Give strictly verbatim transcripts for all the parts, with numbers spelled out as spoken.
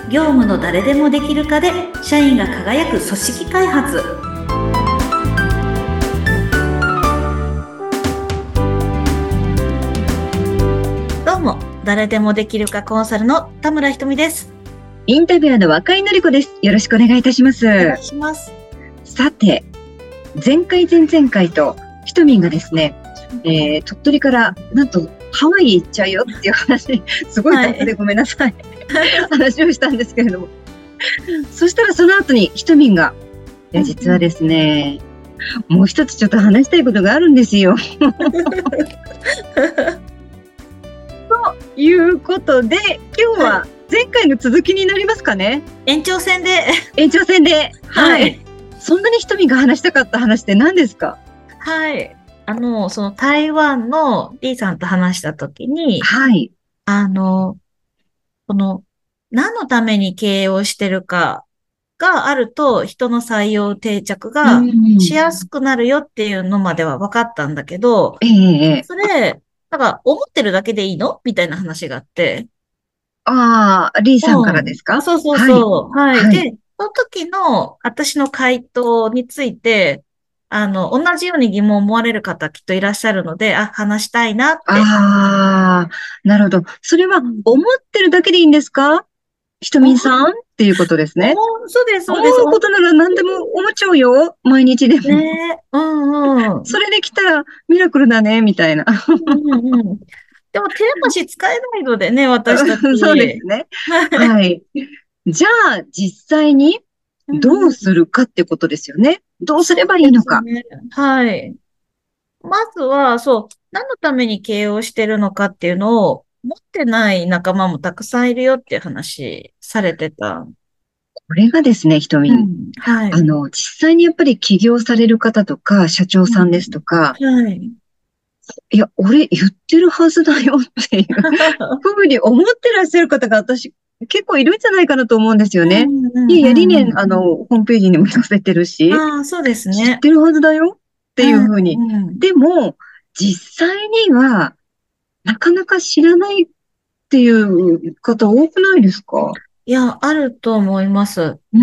業務の誰でもできる化で社員が輝く組織開発。どうも、誰でもできる化コンサルの田村ひとみです。 インタビュアーの若井のり子です。よろしくお願いいたします。お願いします。 さて、前回前々回とひとみんがですね、えー、鳥取からなんとハワイ行っちゃうよっていう話、すごい雑でごめんなさい、はい、話をしたんですけれども、そしたらその後にひとみんが、いや実はですね、もう一つちょっと話したいことがあるんですよ。ということで、今日は前回の続きになりますかね。 延長戦で。 延長戦で。はい。はい、そんなにひとみんが話したかった話って何ですか？ はい。あの、その台湾の D さんと話したときに、 はい。 あの、この、何のために経営をしてるかがあると、人の採用定着がしやすくなるよっていうのまでは分かったんだけど、 ええ、 それ、なんか思ってるだけでいいのみたいな話があって。 ああ、リーさんからですか？ うん、そうそうそう。はい。 はい。 で、その時の私の回答について、あの、同じように疑問を思われる方きっといらっしゃるので、あ、話したいなって。 ああ、なるほど。それは思ってるだけでいいんですか？ひとみんさんっていうことですね。 そうです、そうです。 思うことなら何でも思っちゃうよ。毎日でも。 ね、うんうん。 それできたらミラクルだね、みたいな。 うんうんうん、でも、テレパシー使えないのでね、私たち。 そうですね。はい。じゃあ、実際にどうするかってことですよね。どうすればいいのか。 ね、はい。まずは、そう、何のために経営をしてるのかっていうのを、持ってない仲間もたくさんいるよっていう話されてた。 これがですね、ひとみ、うん、はい。あの、実際にやっぱり起業される方とか、社長さんですとか、うん、はい。いや、俺言ってるはずだよっていうふうに思ってらっしゃる方が私結構いるんじゃないかなと思うんですよね。いやいや、理念、あの、ホームページにも載せてるし、 ああ、そうですね。 知ってるはずだよっていうふうに。うんうん、でも、実際には、なかなか知らないっていう方多くないですか？ いや、あると思います。 うん。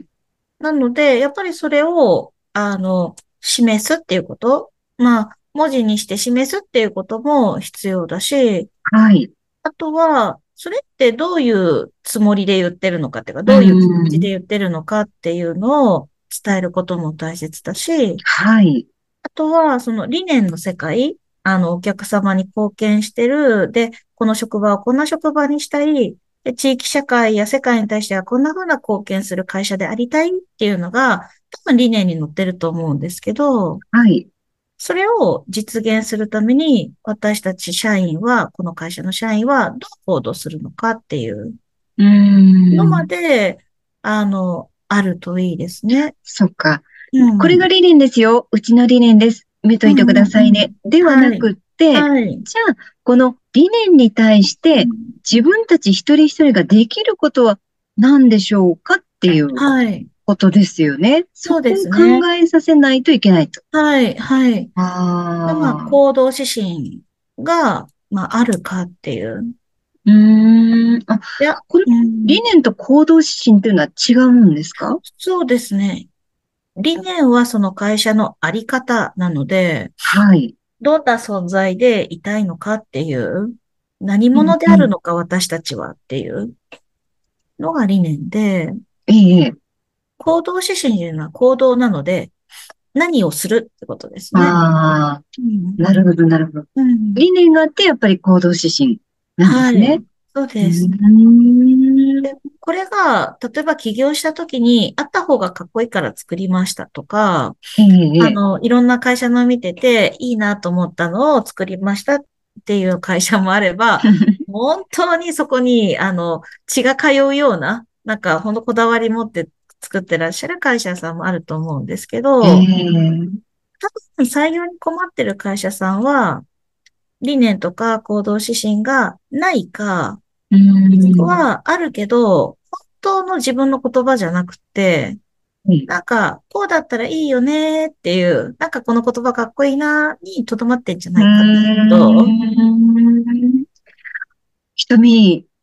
なので、やっぱりそれを、あの、示すっていうこと、まあ、文字にして示すっていうことも必要だし、 はい。 あとは、それってどういうつもりで言ってるのかっていうか、どういう気持ちで言ってるのかっていうのを伝えることも大切だし、 はい。 あとは、その理念の世界、あの、お客様に貢献してる、で、この職場をこんな職場にしたい、で、地域社会や世界に対してはこんな風な貢献する会社でありたいっていうのが、多分理念に載ってると思うんですけど、 はい。 それを実現するために、私たち社員は、この会社の社員はどう行動するのかっていうのまで、あの、あるといいですね。 そっか。 うん、 これが理念ですよ。うちの理念です。見といてくださいね。うんうん、ではなくって、はい、じゃあ、この理念に対して、自分たち一人一人ができることは何でしょうかっていうことですよね。はい、そうですね。考えさせないといけないと。 はい、はい。 あで、まあ、行動指針が、まあ、あるかっていう。 うーん。あ、いや、これ、理念と行動指針っていうのは違うんですか？ そうですね。理念はその会社のあり方なので、 はい。 どんな存在でいたいのかっていう、何者であるのか私たちはっていうのが理念で、 ええ。 行動指針というのは行動なので、何をするってことですね。 ああ、うん、なるほど、なるほど、うん。理念があってやっぱり行動指針なんですね。はい、 そうです。でこれが、例えば起業した時に、あった方がかっこいいから作りましたとか、ええ、あの、いろんな会社の見てて、いいなと思ったのを作りましたっていう会社もあれば、本当にそこに、あの、血が通うような、なんか、ほんとこだわり持って作ってらっしゃる会社さんもあると思うんですけど、えー、多分採用に困ってる会社さんは、理念とか行動指針がないか、はあるけど、本当の自分の言葉じゃなくて、なんか、こうだったらいいよねっていう、なんかこの言葉かっこいいなにとどまってんじゃないかなと。 ひとみ、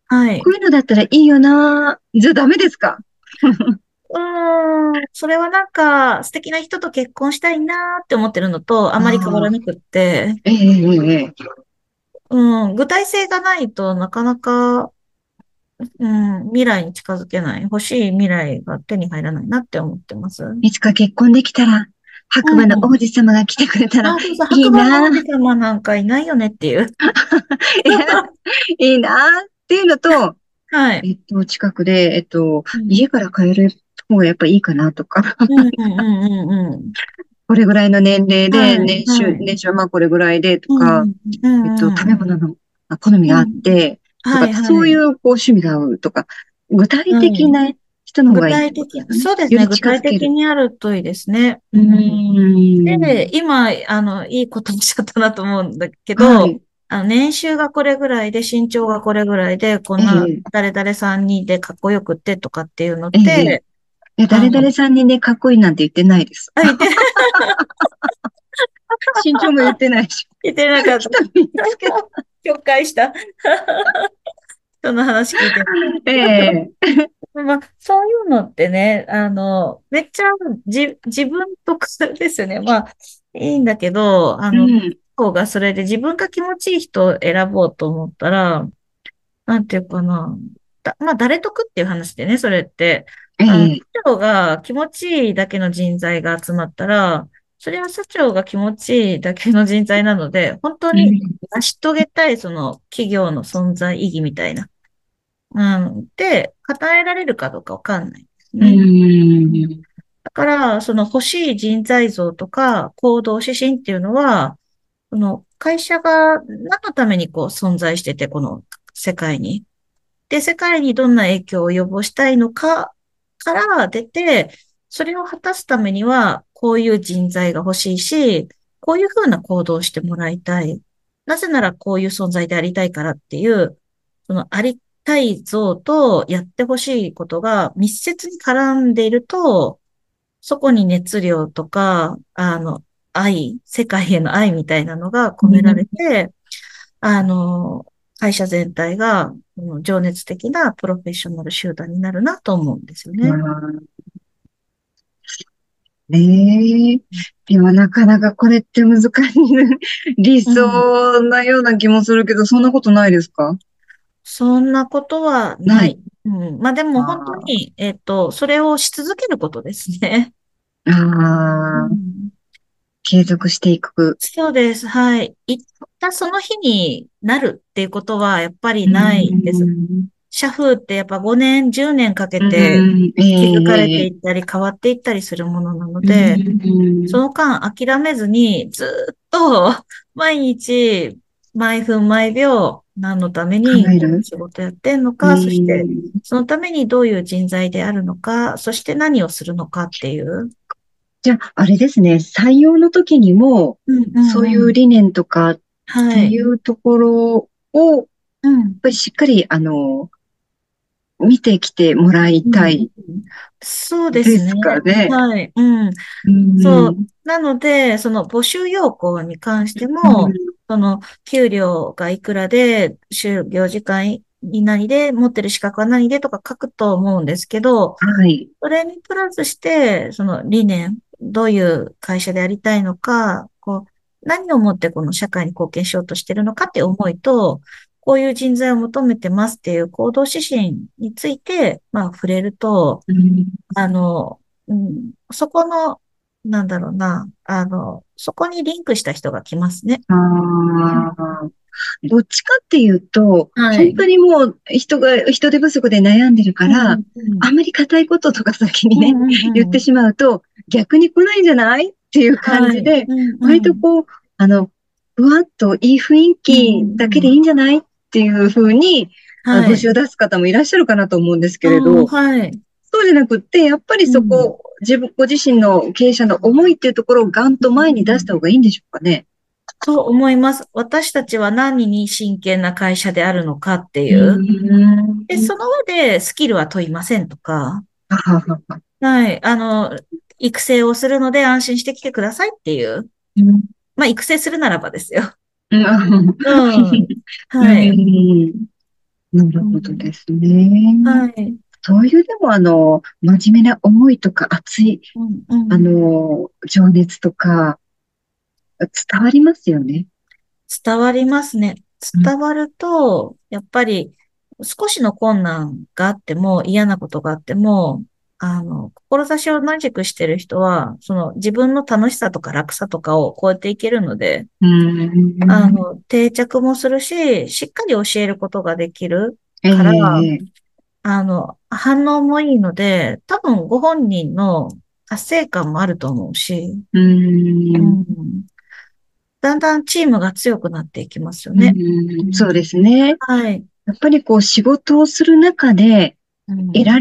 はい。 こういうのだったらいいよな。じゃあダメですか？ うーん、それはなんか素敵な人と結婚したいなーって思ってるのとあまり変わらああ、 なくって、 ええええええ。 うん、具体性がないとなかなか、うん、未来に近づけない。欲しい未来が手に入らないなって思ってます。ういつか結婚できたら、白馬の王ん。 子様が来てくれたらあ、そうそう、 いい白馬の王子な。 様なんかいないよねっていう。 いや、いいなっていうのと、 はい。 えっと、近くで、えっと、 うん、 家から帰る方がやっぱいいかなとか、 うん、うん、うん、うん。うん。 これぐらいの年齢で、 はい、 年収、 はい。 年収はまあこれぐらいでとうん、うか、 ん、うえっと、 ん、うん。 食べ物のあ好みがあっうん。 て、とか、 はい、はい。 そういうこう趣味が合うとか、具体はい。 的な人の方具がいいってことで体的、 すよね。 そうですね。 より具体近づける。 的にあるといいですね。 うーうん。で、 ん。 今、あの、いいことおっしゃったなと思うんだけど、 はい。 あの、年収がこれぐらいで、身長がこれぐらいで、こんな、 ええ、 誰々さんにでかっこよくってとかっていうのっええ、 て、 ええ、誰あの、 々さんにね、かっこいいなんて言ってないです。 あ、言って、 身長も言ってないし。 言ってなかった。 人見つけた。 紹介した人の話聞いて。 ええ、 まあ、そういうのってね、あの、めっちゃじ、自分得ですよね。まあ、いいんだけど、あの、 うん。 方がそれで自分が気持ちいい人を選ぼうと思ったら、なんていうかな。だ、まあ、誰得っていう話でね、それって。あの、社ええ、 長が気持ちいいだけの人材が集まったら、それは社長が気持ちいいだけの人材なので、本当にうん。 成し遂げたいその企業の存在意義みたいな。うん。で、語えられるかどうかわかんないですうね。 ん。 だから、その欲しい人材像とか行動指針っていうのは、この会社が何のためにこう存在してて、この世界に。で、世界にどんな影響を及ぼしたいのかから出て、それを果たすためには、こういう人材が欲しいし、こういうふうな行動をしてもらいたい。なぜならこういう存在でありたいからっていう、そのありたい像とやってほしいことが密接に絡んでいると、そこに熱量とか、あの、愛、世界への愛みたいなのが込められて、あの、会社全体が、うん情熱的なプロフェッショナル集団になるなと思うんですよまね。 あ、ねえ。でもなかなかこれって難しい。理うん。 想なような気もするけど、そんなことないですか？ そんなことはない。 ない。うん。まあでも本当あに、えっと、それをし続けることですね。 あ、 うああ、 ん。 継続していく。 そうです。はい。行ったその日になるっていうことはやっぱりうーないです。 ん、 社風ってやっぱごねん、じゅうねんかけうてーん、え築かれていえええったり変わっていったりするものなのうで、 ーん、 その間諦めずにずっと毎日毎分毎秒何のためにこの考える。 仕事やってんのうか、そしてーん。 そのためにどういう人材であるのか、そして何をするのかっていう。 じゃあ、あれですね、採用の時にも、 うんうそういんうん。 う理念とかっていはい。 うところを、やっうん。 ぱりしっかり、あの、見てきてもらいうんうんたいうん。そうですね。 ですかね。 はい。うん。 うそう。 ん。 なので、その募集要項に関してうも、 ん。 その給料がいくらで、就業時間に何で、持ってる資格は何でとか書くと思うんですけど、 はい。 それにプラスして、その理念、どういう会社でありたいのか、こう、何をもってこの社会に貢献しようとしているのかっていう思いと、こういう人材を求めてますっていう行動指針について、まあ、触れると、 うん。 あの、うん、そこの、なんだろうな、あの、そこにリンクした人が来ますね。うん。 ああ、どっちかっていうと、 はい。 本当にもう人が、人手不足で悩んでるかうん、 ら、 うん、 あんまり固いこととか先にね、 うん、うん、うん。 言ってしまうと、逆に来ないんじゃないっていう感はい。 じで、 うん、うん、 割とこう、あの、ふわっといい雰囲うん、 気だけでいうん。 いんじゃないっていうふうに、あはい。 募集を出す方もいらっしゃるかなと思うんですけああ、 れど、 はい。 そうじゃなくって、やっぱりうん。 そこ、自分、ご自身の経営者の思いっていうところをガンうん、 と前に出しうん。 た方がいいんでしょうかね。 と思います。私たちは何に真剣な会社であるのかってうーいう。で、 ん。 その上でスキルは問いませんとか、 はははは。 はい。あの、育成をするので安心してきてくださいっていう。 うん。 まあ、育成するならばですよ。 うん。 うん。 うはい。 ん。 なるほどですね。 はい。 そういうでもあの、真面目な思いとか熱い、 うんうあん、 の、情熱とか伝わりますよね。 伝わりますね。 うん、 伝わると、やっぱり少しの困難があっても、嫌なことがあっても、あの、志を同じくしてる人は、その自分の楽しさとか楽さとかを超えていけるので、 うん、 あの、定着もするし、しっかり教えることができるえから、 え、 あの、反応もいいので、多分ご本人の達成感もあると思うし、 ううん、 ん、だんだんチームが強くなっていきますようね。うん、そうでん、 すね。 はい。 やっぱりこう仕事をする中でうん、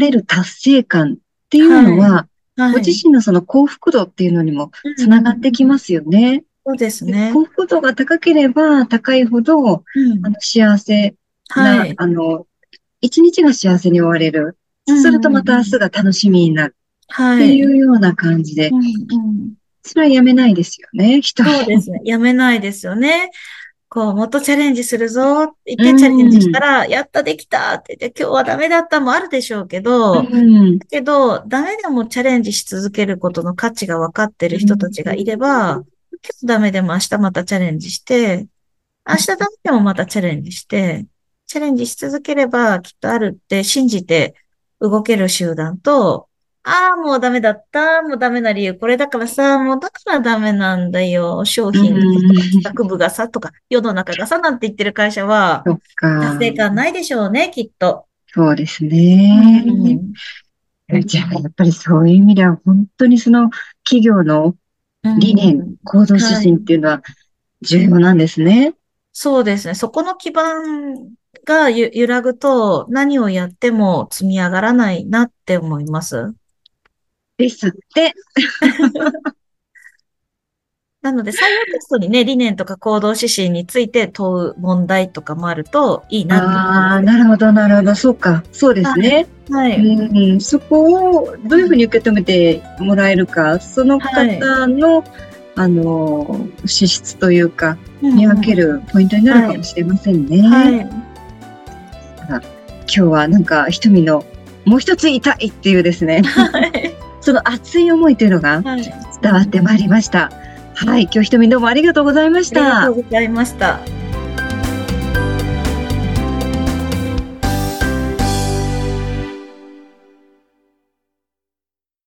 得られる達成感っていうのはい。 は、ごはい。 自身のその幸福度っていうのにもうん、うん、 つながってきうん。 ますよね。 そうですでね。 幸福度が高ければ高いほど、 うん。 あの、幸せな、 はい。 あの、一日が幸せに終われる。 うん、 そうするとまうん、うん。 た明日が楽しみになるっていはい。 うような感じで、 うん、うん。 それはやめないですよね、人も。 そうですね。やめないですよね。こう、もっとチャレンジするぞって言っうてチャレンジしたん、 ら、やった、できたって言って、今日はダメだったもあるでしょうけうど、だん、 けど、ダメでもチャレンジし続けることの価値が分かってる人たうん、 ちがいれば、今日ダメでも明日またチャレンジして、明日ダメでもまたチャレンジして、チャレンジし続ければきっとあるって信じて動ける集団と、ああ、もうダメだった。もうダメな理由。これだからさ、もうだからダメなんだよ。商う品がさとか企ん、 画部がさとか世の中がさなんて言ってる会社はそっ達成か。 感ないでしょうね、きっと。 そうですうね。 ん。 えじゃあ、やっぱりそういう意味では、本当にその企業のう理念、 ん。 行動指はい。 針っていうのは重要なんですね。 そうですね。そこの基盤がゆ揺らぐと何をやっても積み上がらないなって思います。 ですって。 なので、採用テストにね、理念とか行動指針について問う問題とかもあるといいなって思いまああ、 す。 なるほど、なるほど。そうか。そうではすね。 い。はい。 うん、そこをどういうふうに受け止めてもらえるか、そのはい。 方の、あの、資質というか、 うん見分けうん。 るポイントになるはい。 かもしれませんね。 はい。 あ、今日はなんか、ひとみのもう一つ言いたいっていうですね、 はい。 その熱い思いというのがはい。う伝わってまいりん、 ました。はい、今日ひとみどうもありがとうございましありがとた。 うございました。